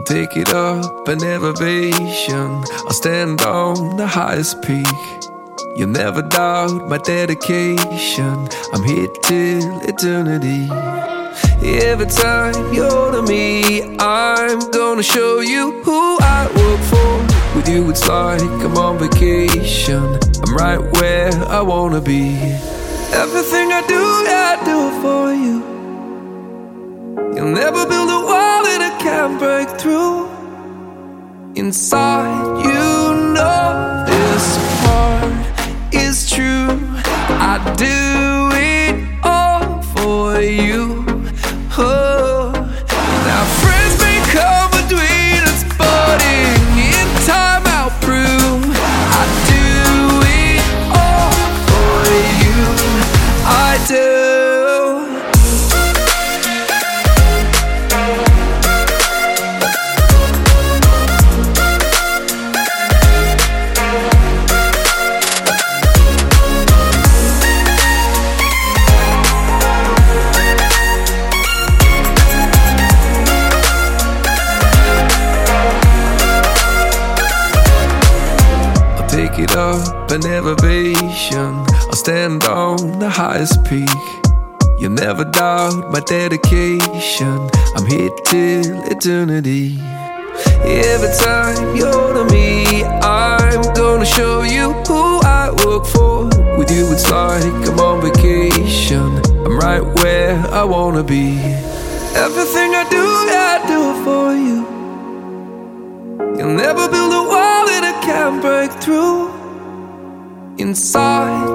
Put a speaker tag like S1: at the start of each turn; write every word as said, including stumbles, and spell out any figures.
S1: take it up an elevation. I'll stand on the highest peak. You'll never doubt my dedication. I'm here till eternity. Every time you're to me, I'm gonna show you who I work for. With you it's like I'm on vacation. I'm right where I wanna be. Everything I do, I do it for you. You'll never build a wall that I can't break through. Inside you know this part is true. I do it all for you. Oh, now friends may come between us, but in time I'll prove I do it all for you. I do. Take it up an elevation. I'll stand on the highest peak. You'll never doubt my dedication. I'm here till eternity. Every time you're to me, I'm gonna show you who I work for. With you it's like I'm on vacation. I'm right where I wanna be. Everything I do, I do it for you. You'll never build a wall that I can't break through. Inside